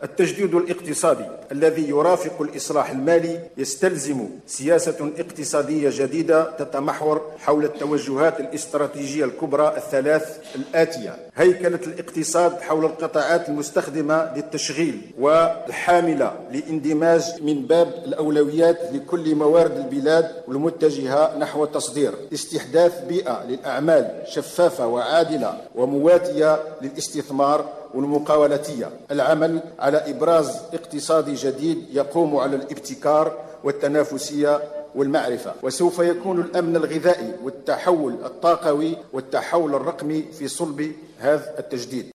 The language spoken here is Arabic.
التجديد الاقتصادي الذي يرافق الإصلاح المالي يستلزم سياسة اقتصادية جديدة تتمحور حول التوجهات الاستراتيجية الكبرى الثلاث الآتية: هيكلة الاقتصاد حول القطاعات المستخدمة للتشغيل والحاملة لاندماج من باب الأولويات لكل موارد البلاد والمتجهة نحو التصدير، استحداث بيئة للأعمال شفافة وعادلة ومواتية للاستثمار والمقاولاتية، العمل على إبراز اقتصادي جديد يقوم على الابتكار والتنافسية والمعرفة. وسوف يكون الأمن الغذائي والتحول الطاقوي والتحول الرقمي في صلب هذا التجديد.